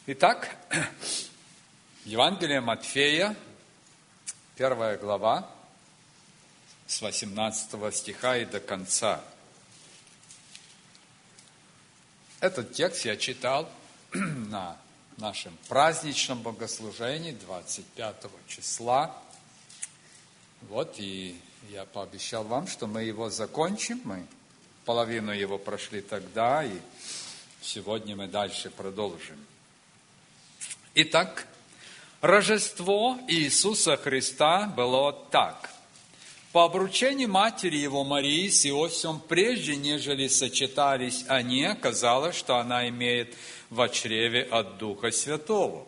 Итак, Евангелие Матфея, 1 глава, с 18 стиха и до конца. Этот текст я читал на нашем праздничном богослужении 25 числа. Вот, и я пообещал вам, что мы его закончим. Мы половину его прошли тогда, и сегодня мы дальше продолжим. Итак, Рождество Иисуса Христа было так. По обручению матери его Марии с Иосифом, прежде нежели сочетались они, оказалось, что она имеет во чреве от Духа Святого.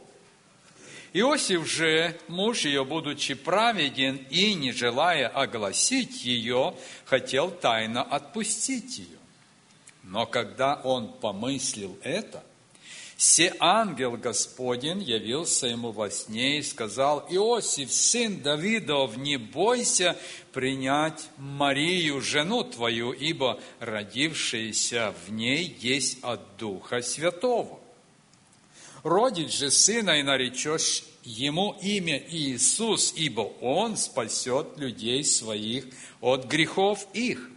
Иосиф же, муж ее, будучи праведен и не желая огласить ее, хотел тайно отпустить ее. Но когда он помыслил это, се ангел Господень явился ему во сне и сказал: «Иосиф, сын Давидов, не бойся принять Марию, жену твою, ибо родившаяся в ней есть от Духа Святого. Родит же сына, и наречешь ему имя Иисус, ибо он спасет людей своих от грехов их.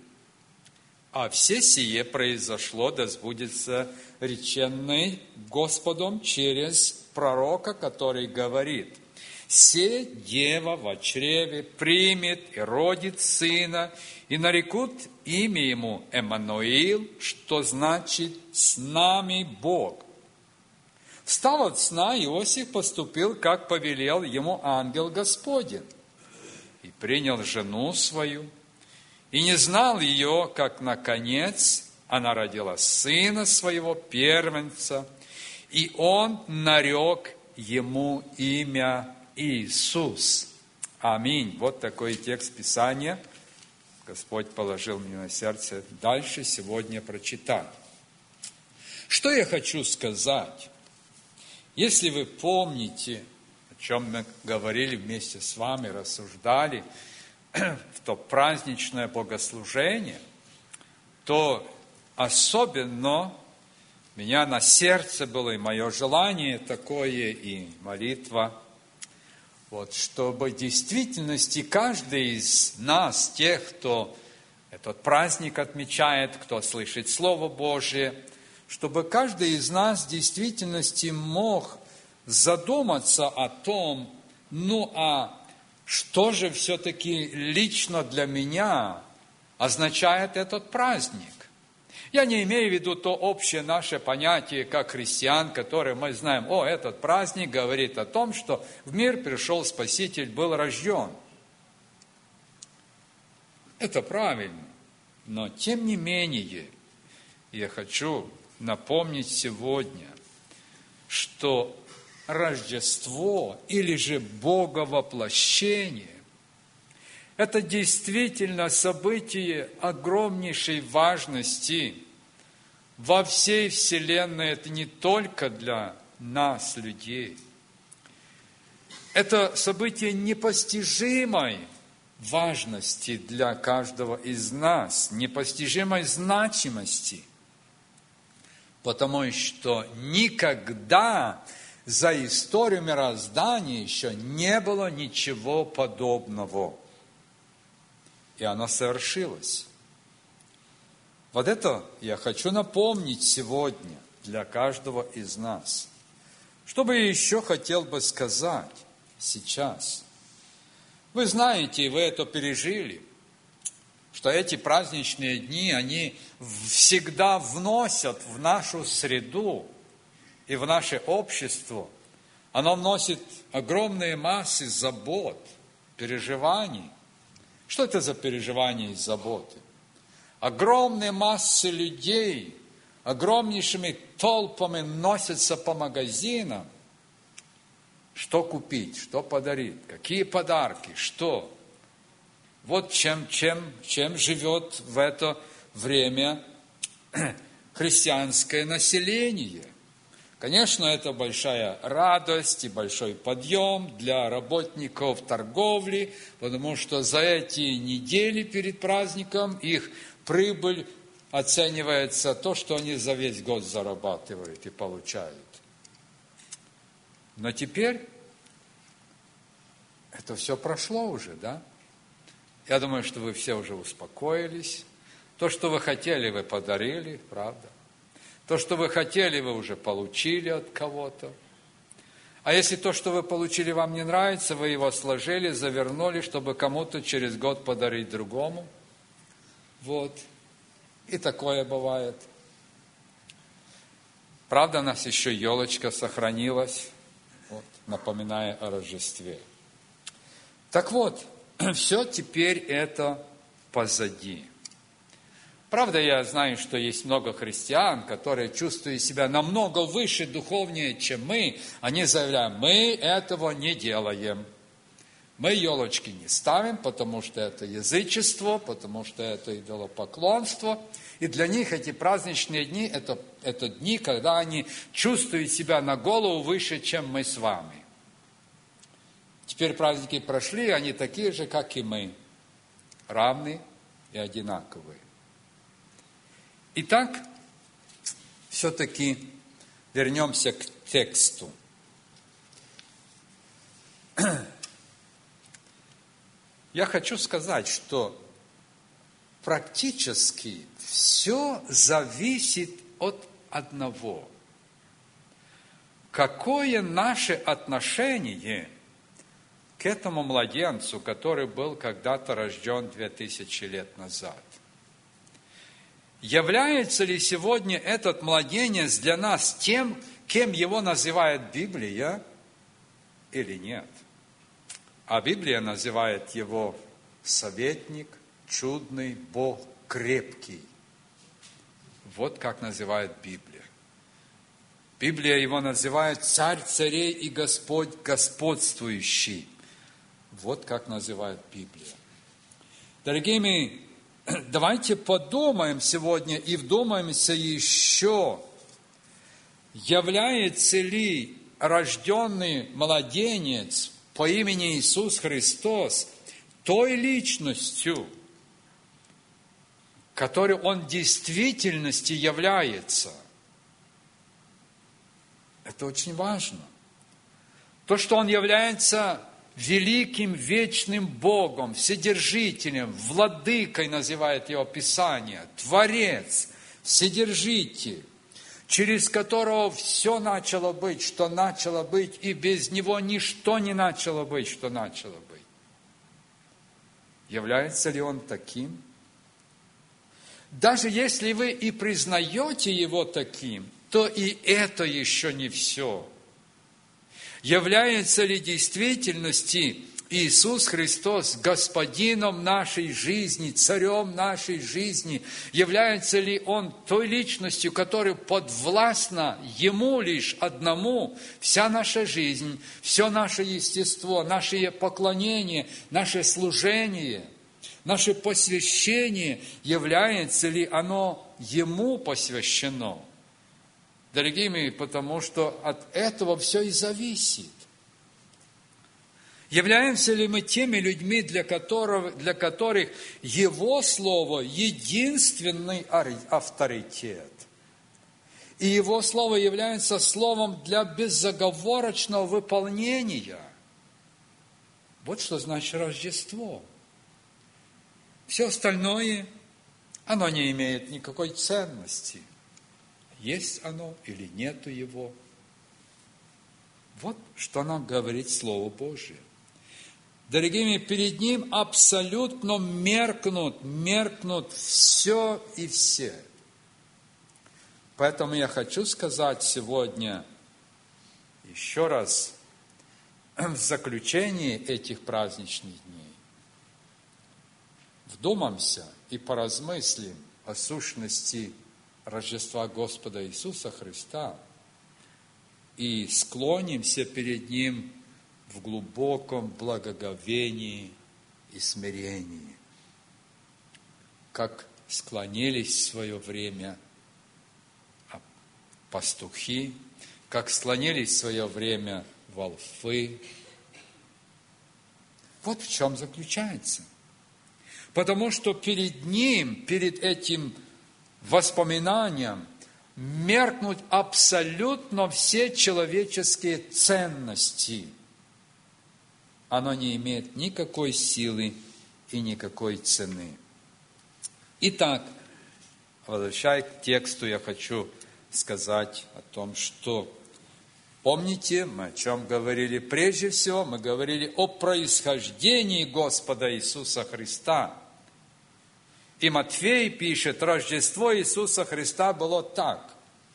А все сие произошло, да сбудется реченное Господом через пророка, который говорит: «Се дева во чреве примет и родит сына, и нарекут имя ему Эммануил, что значит «с нами Бог». Встав от сна, Иосиф поступил, как повелел ему ангел Господень, и принял жену свою, и не знал ее, как, наконец, она родила сына своего первенца, и он нарек ему имя Иисус». Аминь. Вот такой текст Писания Господь положил мне на сердце дальше сегодня прочитать. Что я хочу сказать? Если вы помните, о чем мы говорили вместе с вами, рассуждали в то праздничное богослужение, то особенно меня на сердце было, и мое желание такое, и молитва, вот, чтобы в действительности каждый из нас, тех, кто этот праздник отмечает, кто слышит Слово Божие, чтобы каждый из нас в действительности мог задуматься о том, что же все-таки лично для меня означает этот праздник. Я не имею в виду то общее наше понятие, как христиан, которое мы знаем: этот праздник говорит о том, что в мир пришел Спаситель, был рожден. Это правильно, но тем не менее я хочу напомнить сегодня, что Рождество или же Боговоплощение – это действительно событие огромнейшей важности во всей Вселенной. Это не только для нас, людей. Это событие непостижимой важности для каждого из нас, непостижимой значимости, потому что никогда за историю мироздания еще не было ничего подобного. И оно совершилось. Вот это я хочу напомнить сегодня для каждого из нас. Что бы я еще хотел бы сказать сейчас? Вы знаете, и вы это пережили, что эти праздничные дни, они всегда вносят в нашу среду и в наше общество. Оно вносит огромные массы забот, переживаний. Что это за переживания и заботы? Огромные массы людей, огромнейшими толпами носятся по магазинам. Что купить, что подарить, какие подарки, что? Вот чем живет в это время христианское население. Конечно, это большая радость и большой подъем для работников торговли, потому что за эти недели перед праздником их прибыль оценивается то, что они за весь год зарабатывают и получают. Но теперь это все прошло уже, да? Я думаю, что вы все уже успокоились. То, что вы хотели, вы подарили, правда? То, что вы хотели, вы уже получили от кого-то. А если то, что вы получили, вам не нравится, вы его сложили, завернули, чтобы кому-то через год подарить другому. Вот. И такое бывает. Правда, у нас еще елочка сохранилась, вот, напоминая о Рождестве. Так вот, все теперь это позади. Правда, я знаю, что есть много христиан, которые, чувствуя себя намного выше, духовнее, чем мы, они заявляют, мы этого не делаем. Мы елочки не ставим, потому что это язычество, потому что это идолопоклонство. И для них эти праздничные дни, это дни, когда они чувствуют себя на голову выше, чем мы с вами. Теперь праздники прошли, они такие же, как и мы, равны и одинаковые. Итак, все-таки вернемся к тексту. Я хочу сказать, что практически все зависит от одного. Какое наше отношение к этому младенцу, который был когда-то рожден 2000 лет назад? Является ли сегодня этот младенец для нас тем, кем его называет Библия, или нет? А Библия называет его советник, чудный, Бог крепкий. Вот как называет Библия. Библия его называет царь царей и Господь господствующий. Вот как называет Библия. Дорогие мои, давайте подумаем сегодня и вдумаемся еще, является ли рожденный младенец по имени Иисус Христос той личностью, которой Он в действительности является. Это очень важно. То, что Он является великим, вечным Богом, Вседержителем, Владыкой называет Его Писание, Творец, Вседержитель, через которого все начало быть, что начало быть, и без Него ничто не начало быть, что начало быть. Является ли Он таким? Даже если вы и признаете Его таким, то и это еще не все. Является ли в действительности Иисус Христос Господином нашей жизни, Царем нашей жизни? Является ли Он той личностью, которая подвластна Ему лишь одному? Вся наша жизнь, все наше естество, наше поклонение, наше служение, наше посвящение, является ли оно Ему посвящено? Дорогие мои, потому что от этого все и зависит. Являемся ли мы теми людьми, для которых Его Слово – единственный авторитет? И Его Слово является словом для безоговорочного выполнения. Вот что значит Рождество. Все остальное, оно не имеет никакой ценности. Есть оно или нету его. Вот что нам говорит Слово Божие. Дорогие мои, перед Ним абсолютно меркнут все и все. Поэтому я хочу сказать сегодня еще раз в заключении этих праздничных дней. Вдумаемся и поразмыслим о сущности Рождества Господа Иисуса Христа и склонимся перед Ним в глубоком благоговении и смирении, как склонились в свое время пастухи, как склонились в свое время волхвы. Вот в чем заключается. Потому что перед Ним, перед этим воспоминанием, меркнуть абсолютно все человеческие ценности. Оно не имеет никакой силы и никакой цены. Итак, возвращаясь к тексту, я хочу сказать о том, что, помните, мы о чем говорили? Прежде всего, мы говорили о происхождении Господа Иисуса Христа. И Матфей пишет, Рождество Иисуса Христа было так.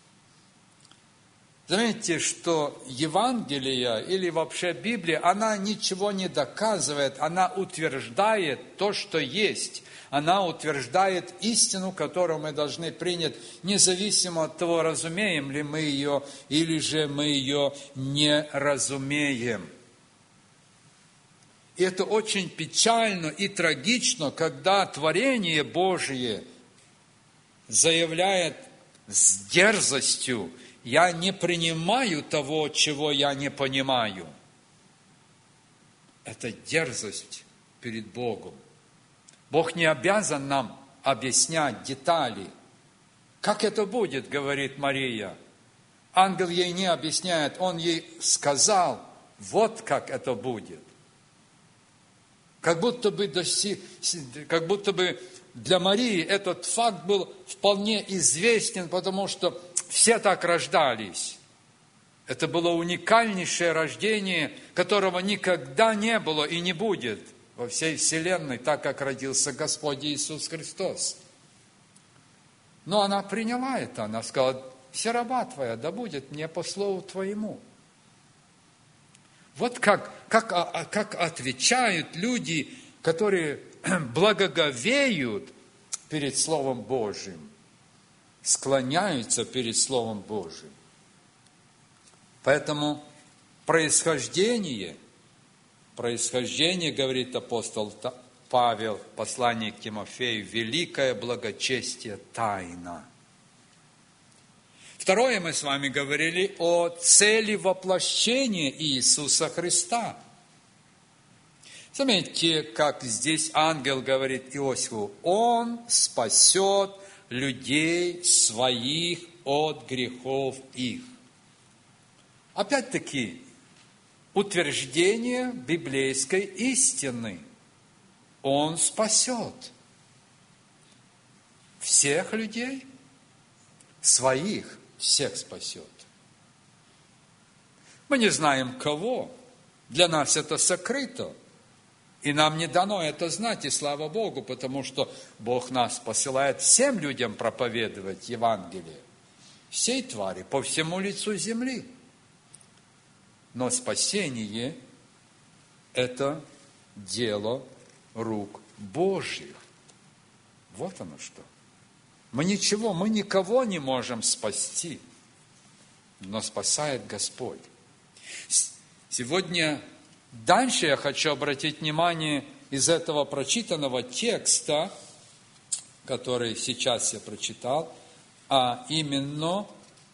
Заметьте, что Евангелие или вообще Библия, она ничего не доказывает, она утверждает то, что есть. Она утверждает истину, которую мы должны принять, независимо от того, разумеем ли мы ее, или же мы ее не разумеем. И это очень печально и трагично, когда творение Божие заявляет с дерзостью: «Я не принимаю того, чего я не понимаю». Это дерзость перед Богом. Бог не обязан нам объяснять детали. Как это будет, говорит Мария. Ангел ей не объясняет, он ей сказал, вот как это будет. Как будто бы для Марии этот факт был вполне известен, потому что все так рождались. Это было уникальнейшее рождение, которого никогда не было и не будет во всей вселенной, так как родился Господь Иисус Христос. Но она приняла это, она сказала: «Все раба твоя, да будет мне по слову твоему». Вот как отвечают люди, которые благоговеют перед Словом Божьим, склоняются перед Словом Божьим. Поэтому происхождение, говорит апостол Павел в послании к Тимофею, великое благочестие тайна. Второе, мы с вами говорили о цели воплощения Иисуса Христа. Заметьте, как здесь ангел говорит Иосифу: «Он спасет людей своих от грехов их». Опять-таки, утверждение библейской истины. Он спасет всех людей, своих всех спасет. Мы не знаем кого, для нас это сокрыто, и нам не дано это знать, и слава Богу, потому что Бог нас посылает всем людям проповедовать Евангелие, всей твари, по всему лицу земли. Но спасение – это дело рук Божьих. Вот оно что. Мы никого не можем спасти, но спасает Господь. Сегодня дальше я хочу обратить внимание из этого прочитанного текста, который сейчас я прочитал, а именно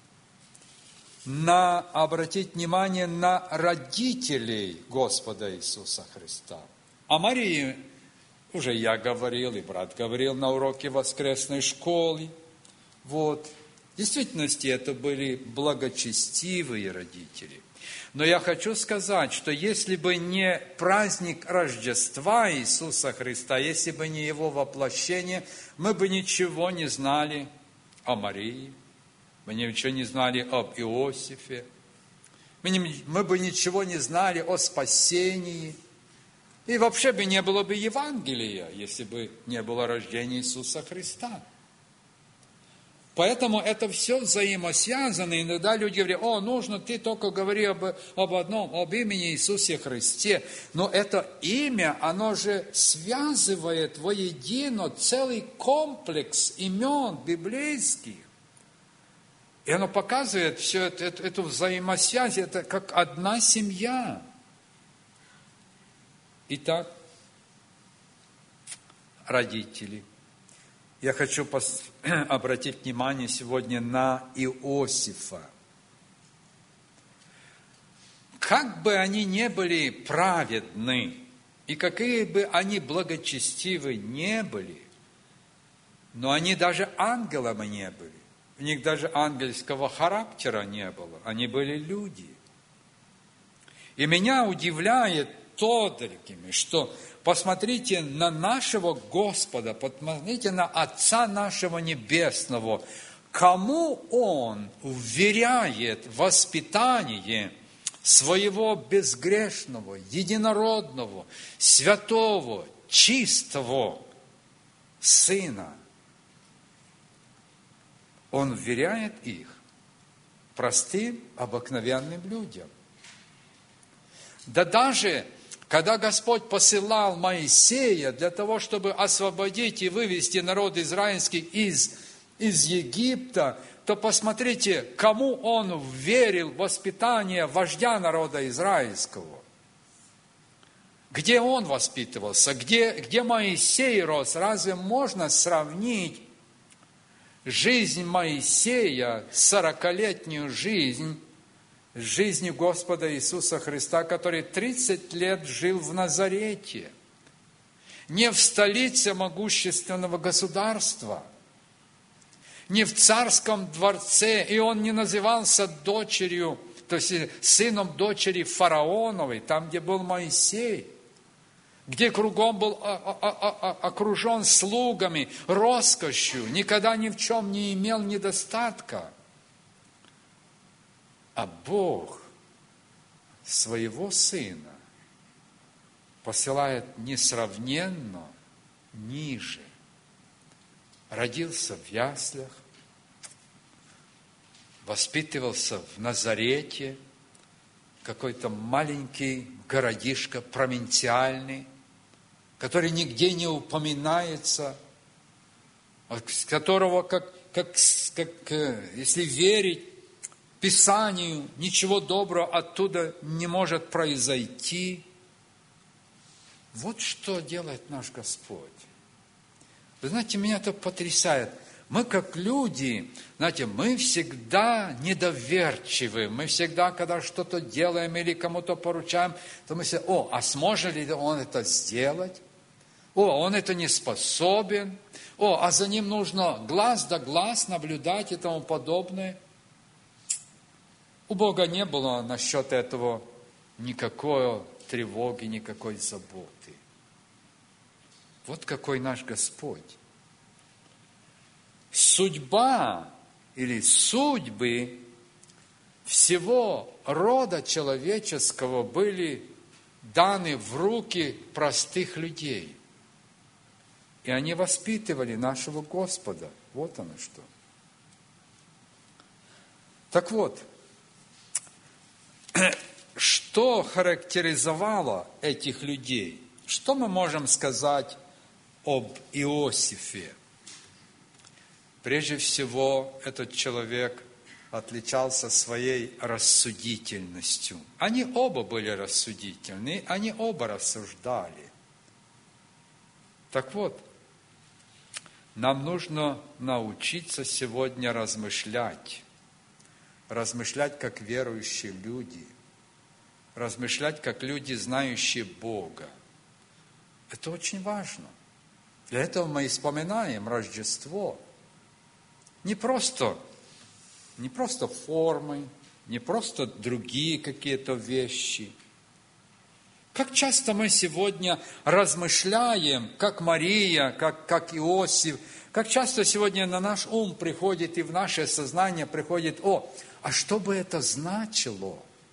обратить внимание на родителей Господа Иисуса Христа. О Марии уже я говорил, и брат говорил на уроке воскресной школы. Вот. В действительности это были благочестивые родители. Но я хочу сказать, что если бы не праздник Рождества Иисуса Христа, если бы не Его воплощение, мы бы ничего не знали о Марии, мы ничего не знали об Иосифе, мы бы ничего не знали о спасении. И вообще бы не было бы Евангелия, если бы не было рождения Иисуса Христа. Поэтому это все взаимосвязано. Иногда люди говорят: ты только говори об имени Иисусе Христе. Но это имя, оно же связывает воедино целый комплекс имен библейских. И оно показывает всю эту взаимосвязь, это как одна семья. Итак, родители. Я хочу обратить внимание сегодня на Иосифа. Как бы они ни были праведны, и какие бы они благочестивы не были, но они даже ангелами не были. У них даже ангельского характера не было. Они были люди. И меня удивляет то, дорогие, что посмотрите на нашего Господа, посмотрите на Отца нашего Небесного, кому Он вверяет воспитание своего безгрешного, единородного, святого, чистого Сына. Он вверяет их простым, обыкновенным людям. Да даже, когда Господь посылал Моисея для того, чтобы освободить и вывести народ израильский из Египта, то посмотрите, кому он верил в воспитание вождя народа израильского. Где он воспитывался, где Моисей рос, разве можно сравнить жизнь Моисея, 40-летнюю жизнь, с жизнью Господа Иисуса Христа, который 30 лет жил в Назарете, не в столице могущественного государства, не в царском дворце, и он не назывался дочерью, то есть сыном дочери фараоновой, там, где был Моисей, где кругом был окружен слугами, роскошью, никогда ни в чем не имел недостатка. А Бог своего Сына посылает несравненно ниже. Родился в яслях, воспитывался в Назарете, какой-то маленький городишко провинциальный, который нигде не упоминается, с которого, если верить Писанию, ничего доброго оттуда не может произойти. Вот что делает наш Господь. Вы знаете, меня это потрясает. Мы как люди, знаете, мы всегда недоверчивы. Мы всегда, когда что-то делаем или кому-то поручаем, то мы все, а сможет ли он это сделать? Он это не способен. А за ним нужно глаз да глаз наблюдать и тому подобное. У Бога не было насчет этого никакой тревоги, никакой заботы. Вот какой наш Господь. Судьба или судьбы всего рода человеческого были даны в руки простых людей. И они воспитывали нашего Господа. Вот оно что. Так вот, что характеризовало этих людей? Что мы можем сказать об Иосифе? Прежде всего, этот человек отличался своей рассудительностью. Они оба были рассудительны, они оба рассуждали. Так вот, нам нужно научиться сегодня размышлять как верующие люди, размышлять как люди, знающие Бога. Это очень важно. Для этого мы и вспоминаем Рождество. Не просто формы, не просто другие какие-то вещи. Как часто мы сегодня размышляем, как Мария, как Иосиф, как часто сегодня на наш ум приходит и в наше сознание приходит, а что бы это значило?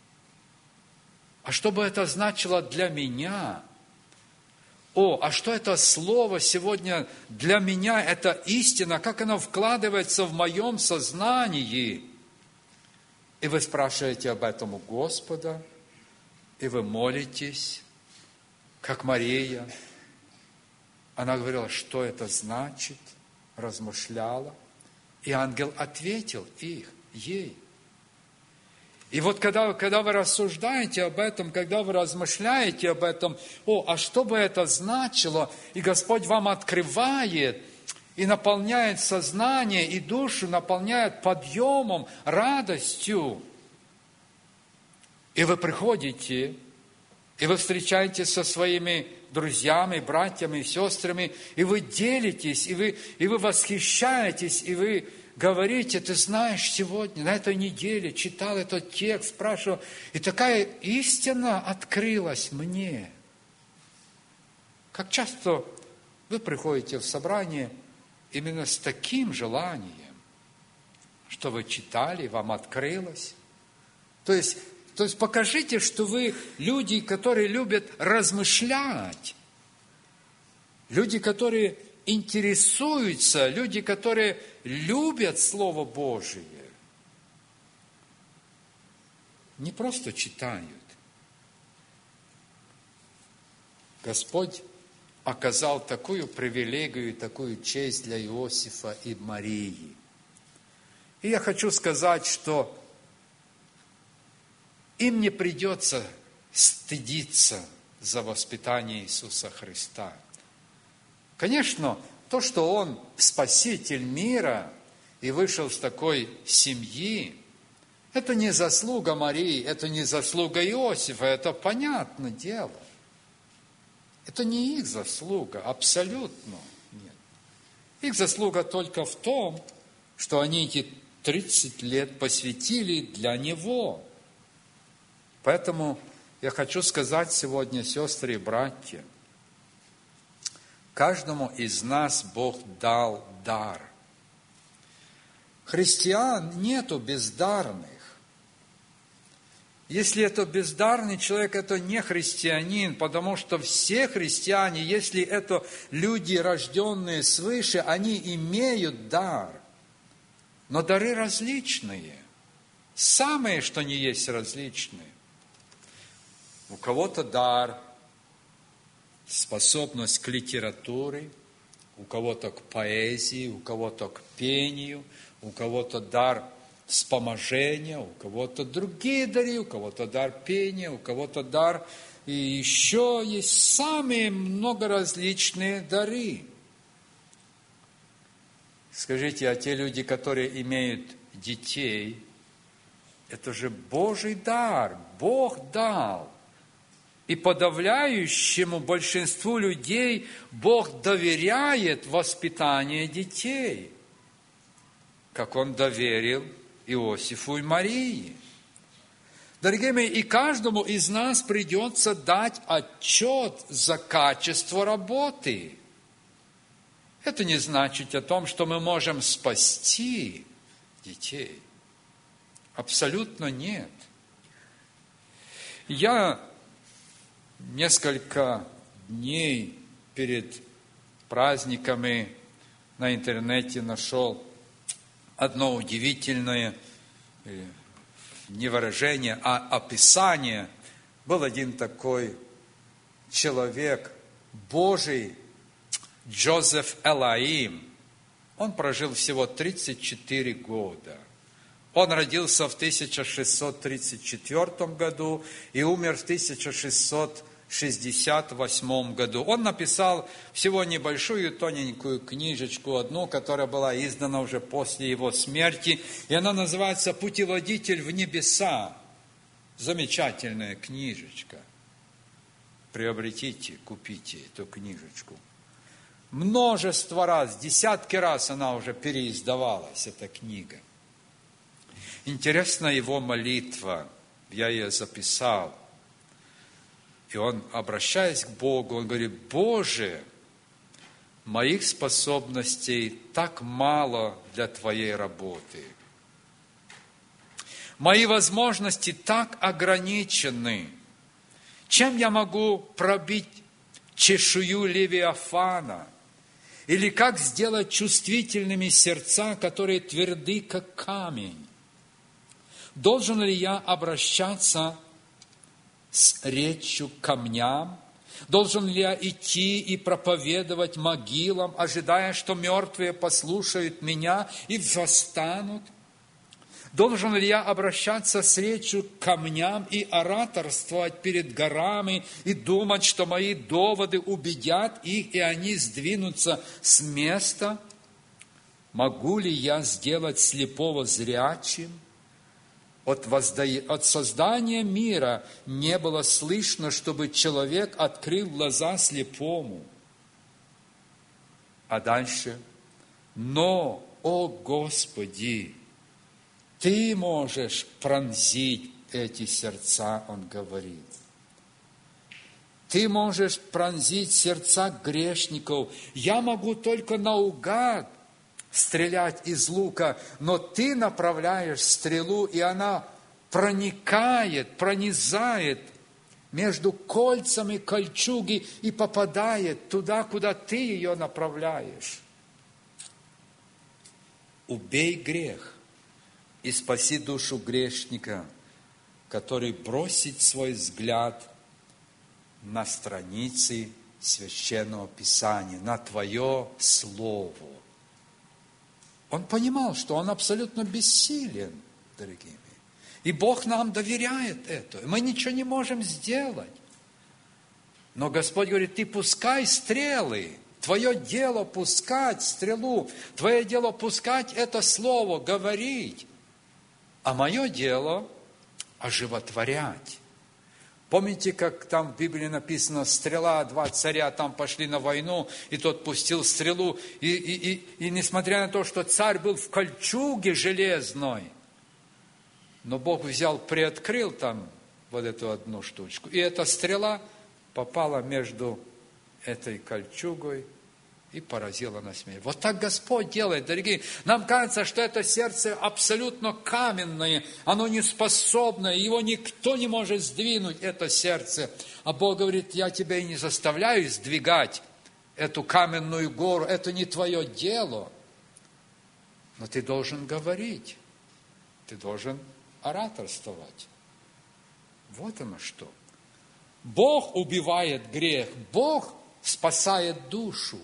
А что бы это значило для меня? А что это слово сегодня для меня, это истина, как оно вкладывается в моем сознании? И вы спрашиваете об этом у Господа, и вы молитесь, как Мария. Она говорила, что это значит, размышляла, и ангел ответил ей. И вот когда вы рассуждаете об этом, когда вы размышляете об этом, а что бы это значило, и Господь вам открывает и наполняет сознание и душу, наполняет подъемом, радостью, и вы приходите, и вы встречаетесь со своими друзьями, братьями, сестрами, и вы делитесь, и вы восхищаетесь, и вы говорите, ты знаешь, сегодня, на этой неделе читал этот текст, спрашивал, и такая истина открылась мне. Как часто вы приходите в собрание именно с таким желанием, что вы читали, вам открылось. То есть покажите, что вы люди, которые любят размышлять, люди, которые интересуются, люди, которые любят Слово Божие. Не просто читают. Господь оказал такую привилегию, такую честь для Иосифа и Марии. И я хочу сказать, что им не придется стыдиться за воспитание Иисуса Христа. Конечно, то, что Он Спаситель мира и вышел с такой семьи, это не заслуга Марии, это не заслуга Иосифа, это понятное дело. Это не их заслуга, абсолютно нет. Их заслуга только в том, что они эти 30 лет посвятили для Него. Поэтому я хочу сказать сегодня, сестры и братья, каждому из нас Бог дал дар. Христиан нету бездарных. Если это бездарный человек, это не христианин, потому что все христиане, если это люди, рожденные свыше, они имеют дар. Но дары различные. Самые, что ни есть, различные. У кого-то дар, способность к литературе, у кого-то к поэзии, у кого-то к пению, у кого-то дар вспоможения, у кого-то другие дары, у кого-то дар пения, у кого-то дар... И еще есть самые многоразличные дары. Скажите, а те люди, которые имеют детей, это же Божий дар, Бог дал. И подавляющему большинству людей Бог доверяет воспитание детей, как Он доверил Иосифу и Марии. Дорогие мои, и каждому из нас придется дать отчет за качество работы. Это не значит о том, что мы можем спасти детей. Абсолютно нет. Я несколько дней перед праздниками на интернете нашел одно удивительное не выражение, а описание. Был один такой человек, Божий, Джозеф Элаим. Он прожил всего 34 года. Он родился в 1634 году и умер в 1668 году. Он написал всего небольшую тоненькую книжечку, одну, которая была издана уже после его смерти, и она называется «Путеводитель в небеса». Замечательная книжечка. Приобретите, купите эту книжечку. Множество раз, десятки раз она уже переиздавалась, эта книга. Интересна его молитва, я ее записал. И он, обращаясь к Богу, он говорит: «Боже, моих способностей так мало для Твоей работы. Мои возможности так ограничены. Чем я могу пробить чешую Левиафана? Или как сделать чувствительными сердца, которые тверды, как камень? Должен ли я обращаться с речью к камням? Должен ли я идти и проповедовать могилам, ожидая, что мертвые послушают меня и восстанут? Должен ли я обращаться с речью к камням и ораторствовать перед горами и думать, что мои доводы убедят их, и они сдвинутся с места? Могу ли я сделать слепого зрячим? От создания мира не было слышно, чтобы человек открыл глаза слепому. А дальше: но о Господи, Ты можешь пронзить эти сердца, он говорит. Ты можешь пронзить сердца грешников. Я могу только наугад стрелять из лука, но Ты направляешь стрелу, и она проникает, пронизает между кольцами кольчуги и попадает туда, куда Ты ее направляешь. Убей грех и спаси душу грешника, который бросит свой взгляд на страницы Священного Писания, на Твое Слово. Он понимал, что он абсолютно бессилен, дорогие мои. И Бог нам доверяет это. Мы ничего не можем сделать. Но Господь говорит, ты пускай стрелы. Твое дело пускать стрелу. Твое дело пускать это слово, говорить. А мое дело оживотворять. Помните, как там в Библии написано, стрела, два царя там пошли на войну, и тот пустил стрелу, и несмотря на то, что царь был в кольчуге железной, но Бог взял, приоткрыл там вот эту одну штучку, и эта стрела попала между этой кольчугой и поразила на смерть. Вот так Господь делает, дорогие. Нам кажется, что это сердце абсолютно каменное, оно не способное, его никто не может сдвинуть, это сердце. А Бог говорит, я тебя и не заставляю сдвигать эту каменную гору, это не твое дело. Но ты должен говорить, ты должен ораторствовать. Вот оно что. Бог убивает грех, Бог спасает душу.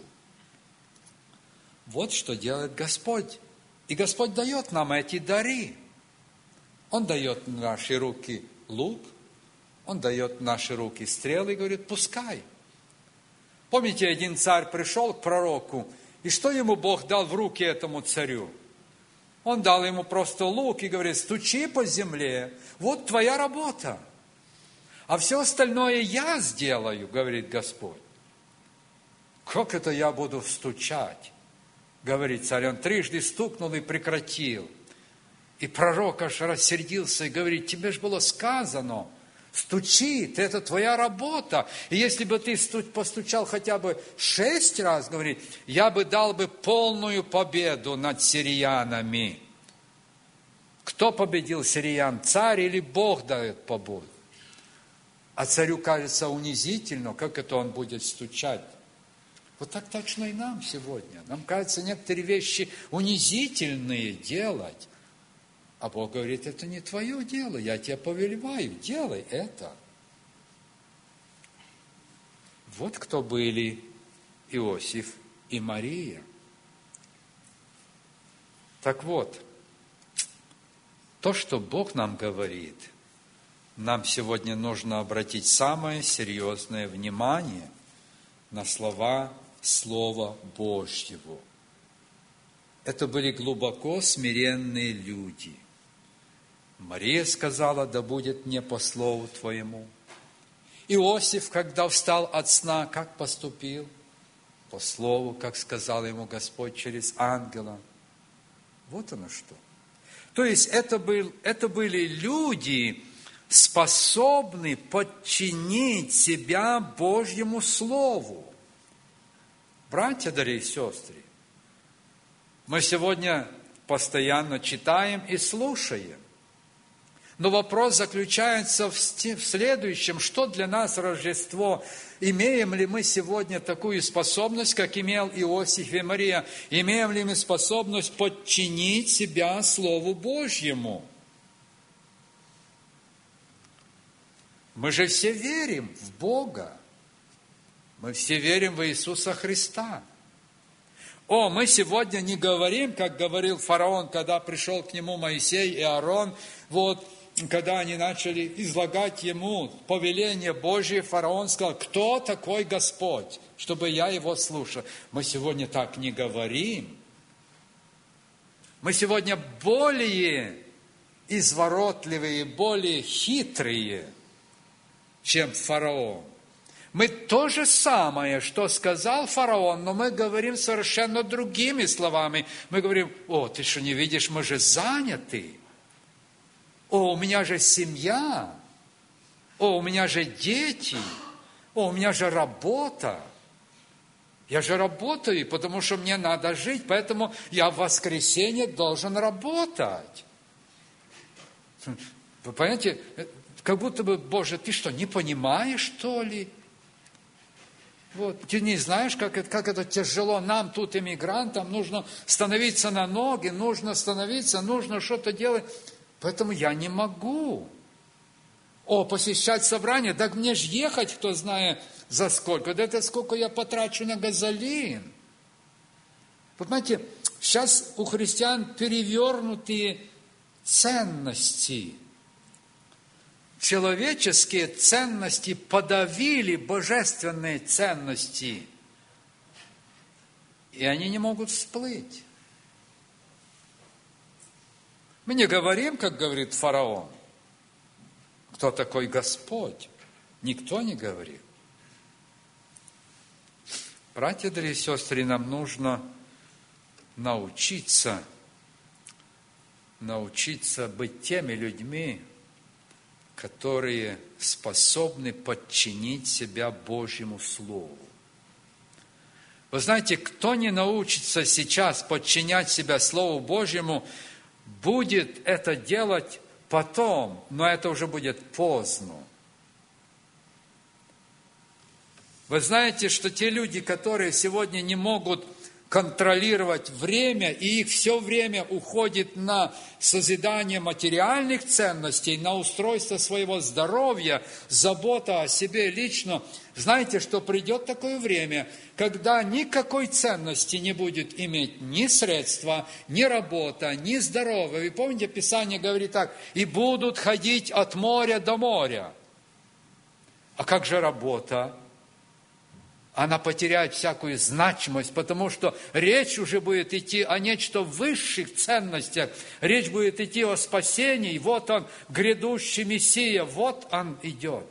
Вот что делает Господь. И Господь дает нам эти дары. Он дает в наши руки лук, Он дает в наши руки стрелы и говорит, пускай. Помните, один царь пришел к пророку, и что ему Бог дал в руки этому царю? Он дал ему просто лук и говорит, стучи по земле, вот твоя работа. А все остальное я сделаю, говорит Господь. Как это я буду стучать? Говорит царь, он трижды стукнул и прекратил. И пророк аж рассердился и говорит, тебе же было сказано, стучи, это твоя работа. И если бы ты постучал хотя бы 6 раз, говорит, я бы дал бы полную победу над сириянами. Кто победил сириян, царь или Бог дает победу? А царю кажется унизительно, как это он будет стучать. Вот так точно и нам сегодня. Нам кажется, некоторые вещи унизительные делать. А Бог говорит, это не твое дело, я тебя повелеваю, делай это. Вот кто были Иосиф и Мария. Так вот, то, что Бог нам говорит, нам сегодня нужно обратить самое серьезное внимание на слова Слова Божьего. Это были глубоко смиренные люди. Мария сказала, да будет мне по слову Твоему. Иосиф, когда встал от сна, как поступил? По слову, как сказал ему Господь через ангела. Вот оно что. То есть это были люди, способные подчинить себя Божьему Слову. Братья, дорогие сестры, мы сегодня постоянно читаем и слушаем. Но вопрос заключается в следующем. Что для нас Рождество? Имеем ли мы сегодня такую способность, как имел Иосиф и Мария? Имеем ли мы способность подчинить себя Слову Божьему? Мы же все верим в Бога. Мы все верим в Иисуса Христа. Мы сегодня не говорим, как говорил фараон, когда пришел к нему Моисей и Аарон, когда они начали излагать ему повеление Божие, фараон сказал, кто такой Господь, чтобы я его слушал. Мы сегодня так не говорим. Мы сегодня более изворотливые, более хитрые, чем фараон. Мы то же самое, что сказал фараон, но мы говорим совершенно другими словами. Мы говорим: о, ты что, не видишь, мы же заняты. О, у меня же семья. О, у меня же дети. О, у меня же работа. Я же работаю, потому что мне надо жить, поэтому я в воскресенье должен работать. Вы понимаете, как будто бы: Боже, ты что, не понимаешь, что ли? Вот. Ты не знаешь, как это тяжело нам тут, иммигрантам, нужно становиться на ноги, нужно что-то делать. Поэтому я не могу. О, посещать собрание, так мне ж ехать, кто знает за сколько. Да это сколько я потрачу на газолин. Вот знаете, сейчас у христиан перевернутые ценности. Человеческие ценности подавили божественные ценности. И они не могут всплыть. Мы не говорим, как говорит фараон, кто такой Господь. Никто не говорит. Братья, дорогие сестры, нам нужно научиться быть теми людьми, которые способны подчинить себя Божьему Слову. Вы знаете, кто не научится сейчас подчинять себя Слову Божьему, будет это делать потом, но это уже будет поздно. Вы знаете, что те люди, которые сегодня не могут контролировать время, и их все время уходит на созидание материальных ценностей, на устройство своего здоровья, забота о себе лично, знаете, что придет такое время, когда никакой ценности не будет иметь ни средства, ни работа, ни здоровье. Вы помните, Писание говорит так: и будут ходить от моря до моря. А как же работа? Она потеряет всякую значимость, потому что речь уже будет идти о нечто высших ценностях. Речь будет идти о спасении. Вот он, грядущий Мессия, вот он идет.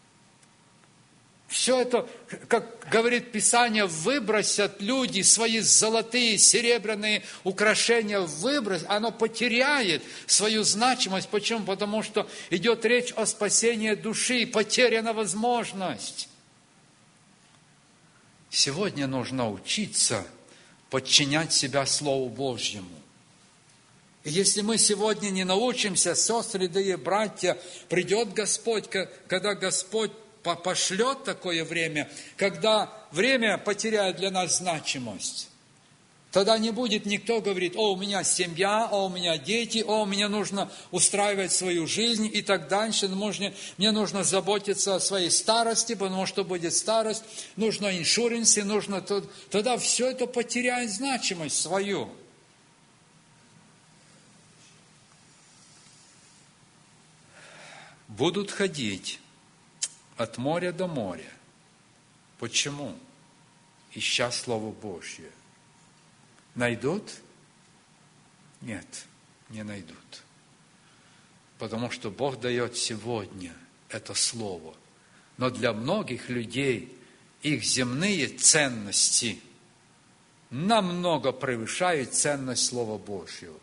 Все это, как говорит Писание, выбросят люди свои золотые, серебряные украшения, оно потеряет свою значимость. Почему? Потому что идет речь о спасении души, потеряна возможность. Сегодня нужно учиться подчинять себя Слову Божьему. И если мы сегодня не научимся, сестры, да и братья, придет Господь, когда Господь пошлет такое время, когда время потеряет для нас значимость. Тогда не будет никто говорить: о, у меня семья, о, у меня дети, о, мне нужно устраивать свою жизнь и так дальше. Мне нужно заботиться о своей старости, потому что будет старость, нужно иншуренсы, нужно... Тогда все это потеряет значимость свою. Будут ходить от моря до моря. Почему? Ища Слово Божье. Найдут? Нет, не найдут. Потому что Бог дает сегодня это Слово. Но для многих людей их земные ценности намного превышают ценность Слова Божьего.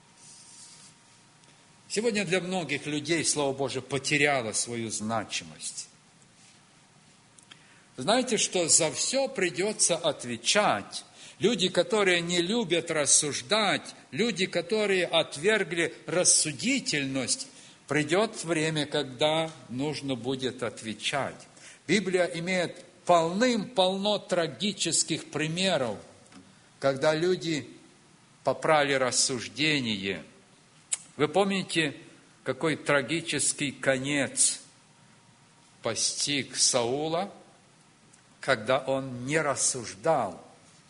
Сегодня для многих людей Слово Божие потеряло свою значимость. Знаете, что за все придется отвечать. Люди, которые не любят рассуждать, люди, которые отвергли рассудительность, придет время, когда нужно будет отвечать. Библия имеет полным-полно трагических примеров, когда люди попрали рассуждение. Вы помните, какой трагический конец постиг Саула, когда он не рассуждал?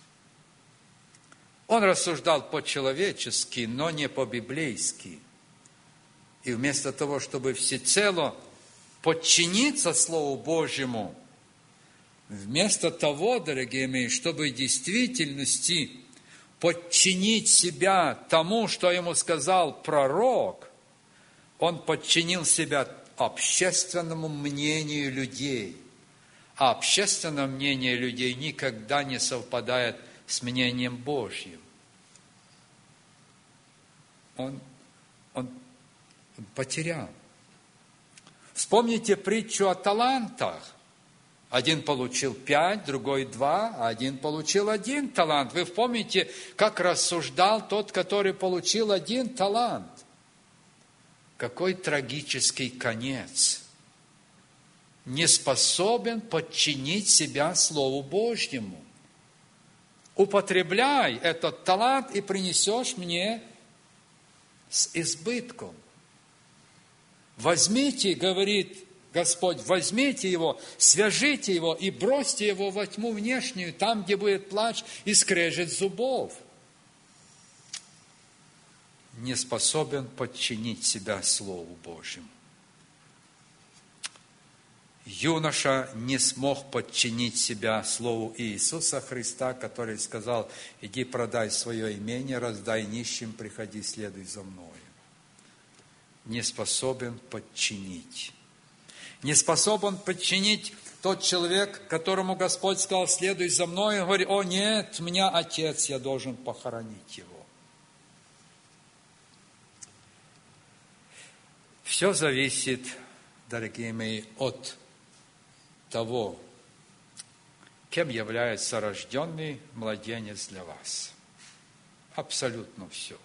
Он рассуждал по-человечески, но не по-библейски. И вместо того, чтобы всецело подчиниться Слову Божьему, вместо того, дорогие мои, чтобы в действительности подчинить себя тому, что ему сказал пророк, он подчинил себя общественному мнению людей. а общественное мнение людей никогда не совпадает с мнением Божьим. Он потерял. Вспомните притчу о талантах. Один получил 5, другой 2, а один получил 1 талант. Вы помните, как рассуждал тот, который получил 1 талант? Какой трагический конец. Не способен подчинить себя Слову Божьему. Употребляй этот талант и принесешь мне с избытком. Возьмите, говорит Господь, возьмите его, свяжите его и бросьте его во тьму внешнюю, там, где будет плач и скрежет зубов. Не способен подчинить себя Слову Божьему. Юноша не смог подчинить себя Слову Иисуса Христа, который сказал: иди продай свое имение, раздай нищим, приходи, следуй за мною. Не способен подчинить. Не способен подчинить тот человек, которому Господь сказал: следуй за мной. Он говорит: о нет, у меня отец, я должен похоронить его. Все зависит, дорогие мои, от того, кем является рожденный младенец для вас. Абсолютно все.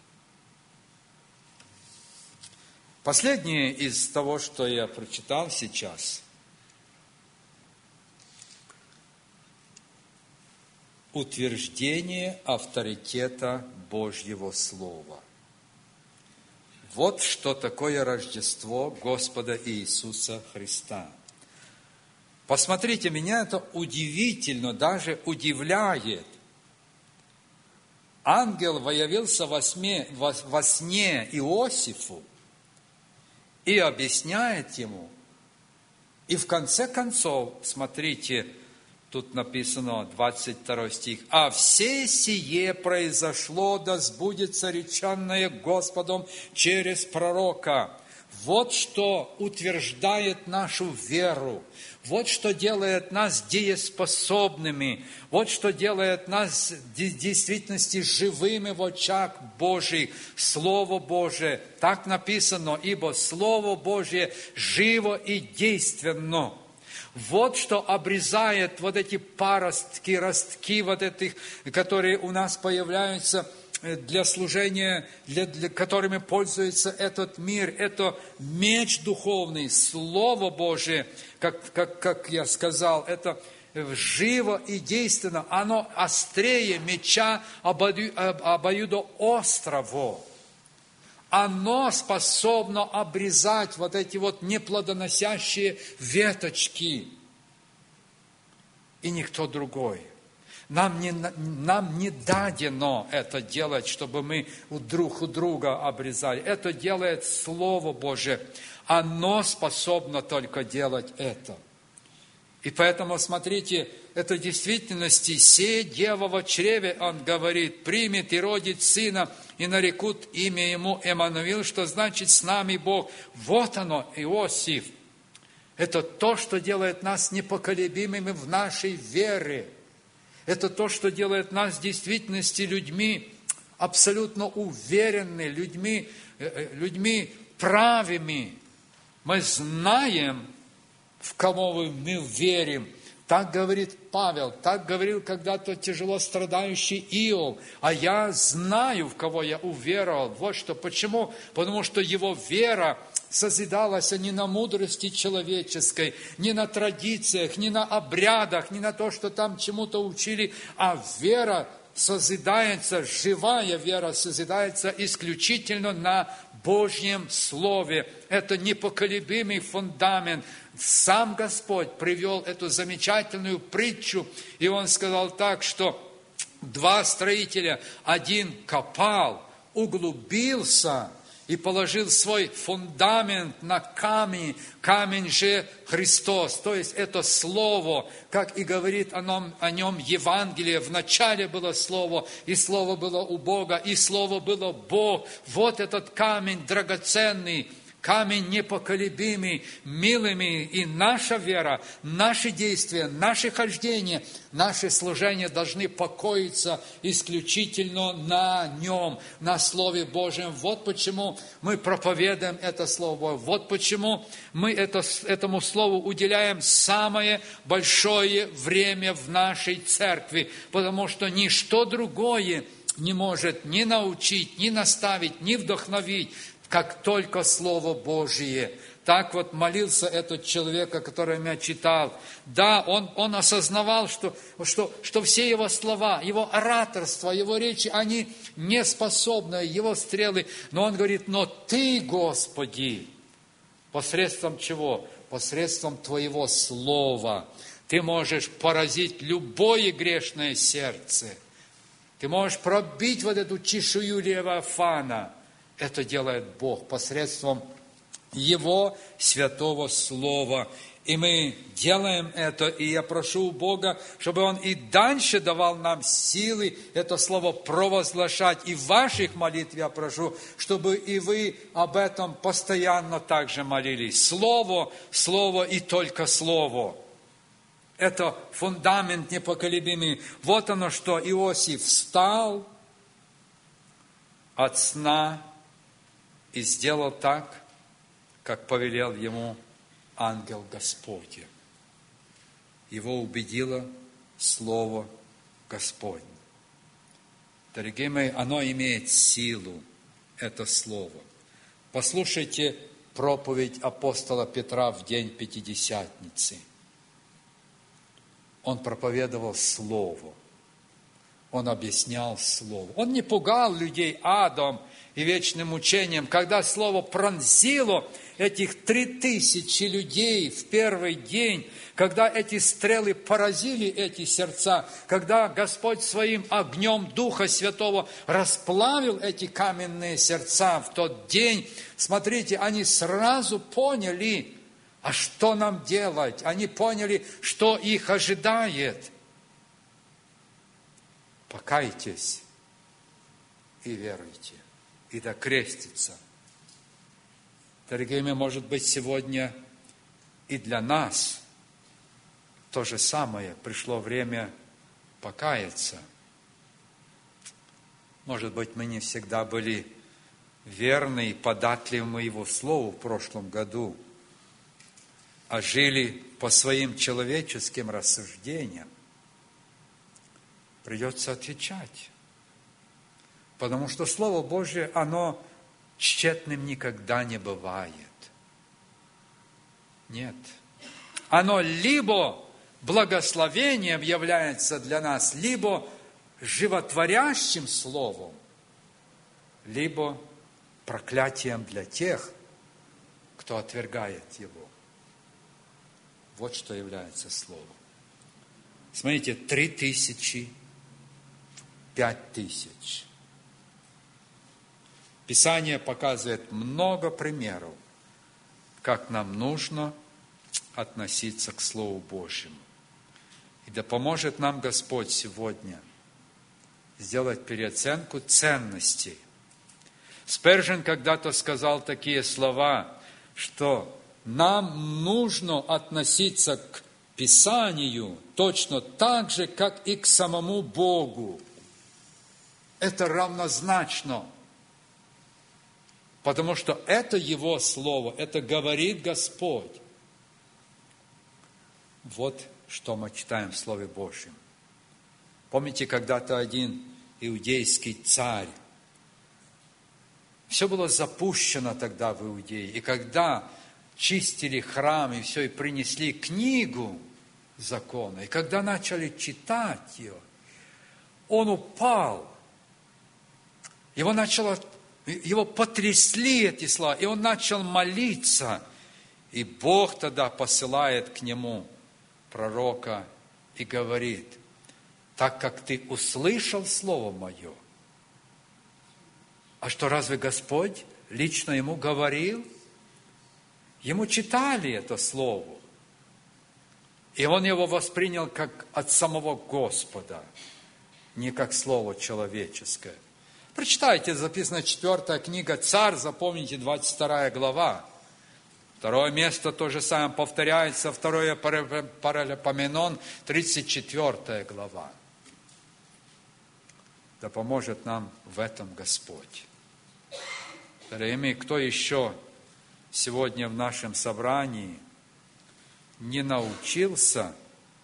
Последнее из того, что я прочитал сейчас. Утверждение авторитета Божьего Слова. Вот что такое Рождество Господа Иисуса Христа. Посмотрите, меня это удивительно, даже удивляет. Ангел явился во сне Иосифу и объясняет ему. И в конце концов, смотрите, тут написано, 22 стих. «А все сие произошло, да сбудется реченное Господом через пророка». Вот что утверждает нашу веру. Вот что делает нас дееспособными. Вот что делает нас в действительности живыми в очах Божьих. Слово Божие, так написано, ибо Слово Божие живо и действенно. Вот что обрезает вот эти паростки, ростки вот этих, которые у нас появляются для служения, которыми пользуется этот мир. Это меч духовный, Слово Божие, как я сказал, это живо и действенно. Оно острее меча обоюдоострого. Оно способно обрезать вот эти вот неплодоносящие веточки. И никто другой. Нам не дадено это делать, чтобы мы друг у друга обрезали. Это делает Слово Божие. Оно способно только делать это. И поэтому, смотрите, это в действительности «се дева во чреве», он говорит, «примет и родит сына, и нарекут имя ему Эммануил», что значит «с нами Бог». Вот оно, Иосиф. Это то, что делает нас непоколебимыми в нашей вере. Это то, что делает нас в действительности людьми абсолютно уверенными, людьми правыми. Мы знаем, в кого мы верим. Так говорит Павел, так говорил когда-то тяжело страдающий Иов. А я знаю, в кого я уверовал. Вот что. Почему? Потому что его вера созидалась не на мудрости человеческой, не на традициях, не на обрядах, не на то, что там чему-то учили, а вера созидается, живая вера созидается исключительно на Божьем Слове. Это непоколебимый фундамент. Сам Господь привел эту замечательную притчу, и Он сказал так, что 2 строителя, один копал, углубился и положил свой фундамент на камень, камень же Христос, то есть это Слово, как и говорит о нем Евангелие, в начале было Слово, и Слово было у Бога, и Слово было Бог. Вот этот камень драгоценный, камень непоколебимый, милыми, и наша вера, наши действия, наше хождение, наше служение должны покоиться исключительно на Нем, на Слове Божьем. Вот почему мы проповедуем это Слово, вот почему мы этому Слову уделяем самое большое время в нашей церкви, потому что ничто другое не может ни научить, ни наставить, ни вдохновить, как только Слово Божие. Так вот молился этот человек, о котором я читал. Да, он осознавал, что все его слова, его ораторство, его речи, они не способны, его стрелы. Но он говорит, но Ты, Господи, посредством чего? Посредством Твоего Слова Ты можешь поразить любое грешное сердце. Ты можешь пробить вот эту чешую Левиафана. Это делает Бог посредством Его святого Слова. И мы делаем это, и я прошу у Бога, чтобы Он и дальше давал нам силы это Слово провозглашать. И в ваших молитвах я прошу, чтобы и вы об этом постоянно также молились. Слово, Слово и только Слово. Это фундамент непоколебимый. Вот оно, что Иосиф встал от сна и сделал так, как повелел ему ангел Господень. Его убедило Слово Господне. Дорогие мои, оно имеет силу, это Слово. Послушайте проповедь апостола Петра в день Пятидесятницы. Он проповедовал Слово. Он объяснял Слово. Он не пугал людей адом и вечным учением. Когда Слово пронзило этих 3000 людей в первый день, когда эти стрелы поразили эти сердца, когда Господь своим огнем Духа Святого расплавил эти каменные сердца в тот день, смотрите, они сразу поняли, а что нам делать? Они поняли, что их ожидает. Покайтесь и веруйте, и да крестится. Дорогие мои, может быть, сегодня и для нас то же самое. Пришло время покаяться. Может быть, мы не всегда были верны и податливы Его Слову в прошлом году, а жили по своим человеческим рассуждениям. Придется отвечать. Потому что Слово Божие, оно тщетным никогда не бывает. Нет. Оно либо благословением является для нас, либо животворящим Словом, либо проклятием для тех, кто отвергает его. Вот что является Словом. Смотрите, 3000, 5000. Писание показывает много примеров, как нам нужно относиться к Слову Божьему. И да поможет нам Господь сегодня сделать переоценку ценностей. Спержен когда-то сказал такие слова, что нам нужно относиться к Писанию точно так же, как и к самому Богу. Это равнозначно, потому что это Его Слово, это говорит Господь. Вот что мы читаем в Слове Божьем. Помните, когда-то один иудейский царь, все было запущено тогда в Иудее, и когда чистили храм и все, и принесли книгу закона, и когда начали читать ее, он упал, его потрясли эти слова, и он начал молиться, и Бог тогда посылает к нему пророка и говорит: так как ты услышал Слово Мое. А что, разве Господь лично ему говорил? Ему читали это Слово, и он его воспринял как от самого Господа, не как Слово человеческое. Прочитайте, записана 4 книга Царь, запомните, 22 глава. Второе место то же самое повторяется, 2 Паралипоменон, 34 глава. Да поможет нам в этом Господь. Дорогие мои, кто еще сегодня в нашем собрании не научился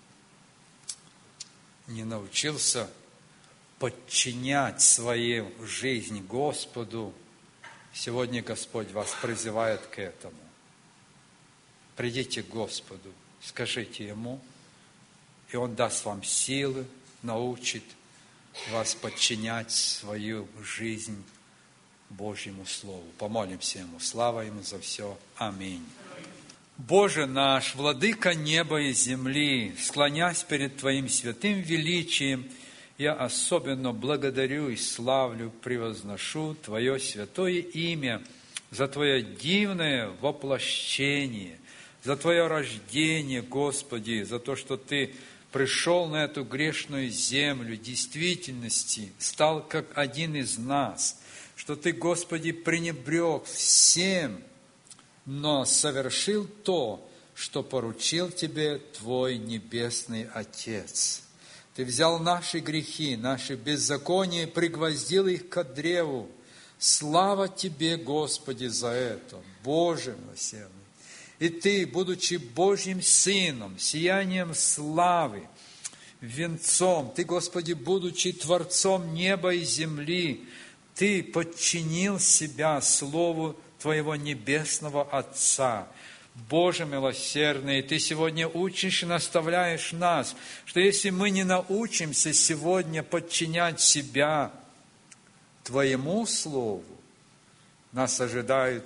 подчинять свою жизнь Господу, сегодня Господь вас призывает к этому. Придите к Господу, скажите Ему, и Он даст вам силы, научит вас подчинять свою жизнь Божьему Слову. Помолимся Ему. Слава Ему за все. Аминь. Боже наш, Владыка неба и земли, склонясь перед Твоим святым величием, я особенно благодарю и славлю, превозношу Твое святое имя за Твое дивное воплощение, за Твое рождение, Господи, за то, что Ты пришел на эту грешную землю, в действительности стал как один из нас, что Ты, Господи, пренебрег всем, но совершил то, что поручил Тебе Твой Небесный Отец. Ты взял наши грехи, наши беззакония, пригвоздил их к древу. Слава Тебе, Господи, за это, Боже милосердный. И Ты, будучи Божьим Сыном, сиянием славы, венцом, Ты, Господи, будучи Творцом неба и земли, Ты подчинил себя Слову Твоего Небесного Отца. Боже милосердный, Ты сегодня учишь и наставляешь нас, что если мы не научимся сегодня подчинять себя Твоему Слову, нас ожидают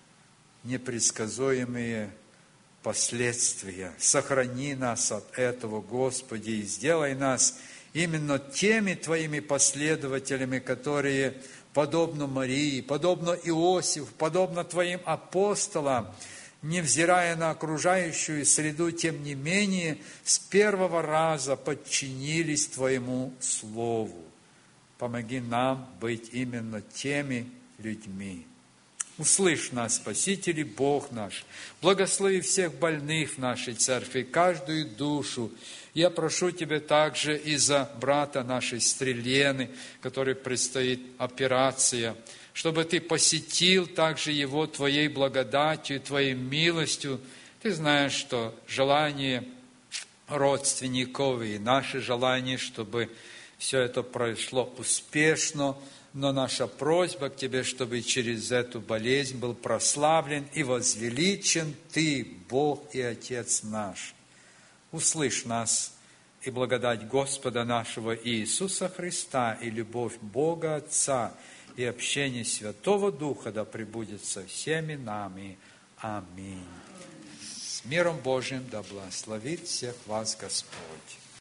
непредсказуемые последствия. Сохрани нас от этого, Господи, и сделай нас именно теми Твоими последователями, которые, подобно Марии, подобно Иосифу, подобно Твоим апостолам, невзирая на окружающую среду, тем не менее, с первого раза подчинились Твоему Слову. Помоги нам быть именно теми людьми. Услышь нас, Спаситель и Бог наш. Благослови всех больных в нашей церкви, каждую душу. Я прошу Тебя также и за брата нашей Стрельены, которой предстоит операция, чтобы Ты посетил также его Твоей благодатью, Твоей милостью. Ты знаешь, что желание родственников и наше желание, чтобы все это прошло успешно, но наша просьба к Тебе, чтобы через эту болезнь был прославлен и возвеличен Ты, Бог и Отец наш. Услышь нас, и благодать Господа нашего Иисуса Христа, и любовь Бога Отца, и общение Святого Духа да пребудет со всеми нами. Аминь. С миром Божьим да благословит всех вас Господь.